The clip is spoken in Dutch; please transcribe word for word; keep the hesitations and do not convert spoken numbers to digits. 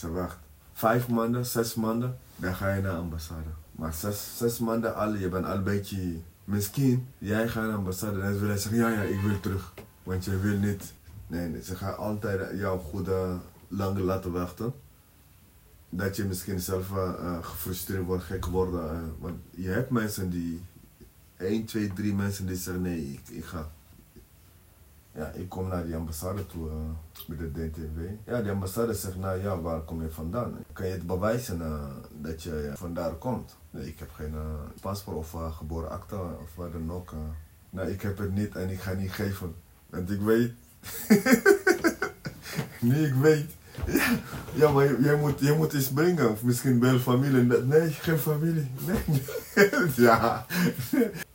Ze wacht. Vijf maanden, zes maanden, dan ga je naar de ambassade. Maar zes, zes maanden al, je bent al een beetje... Misschien, jij gaat naar de ambassade en ze willen zeggen, ja, ja, ik wil terug. Want je wil niet... Nee, nee, ze gaan altijd jou goed uh, lang laten wachten. Dat je misschien zelf uh, uh, gefrustreerd wordt, gek worden. Uh, want je hebt mensen die... één, twee, drie mensen die zeggen, nee, ik, ik ga. Ja, ik kom naar die ambassade toe uh, met de D T W. Ja, die ambassade zegt, nou ja, waar kom je vandaan? Kan je het bewijzen uh, dat je uh, vandaar komt? Nee, ik heb geen uh, paspoort of uh, geboren akte of wat dan ook. Uh. Nou, ik heb het niet en ik ga niet geven. Want ik weet... nee, ik weet. Ja, ja maar jij moet, jij moet iets brengen. Of misschien bij een familie. Nee, geen familie. Nee. Ja.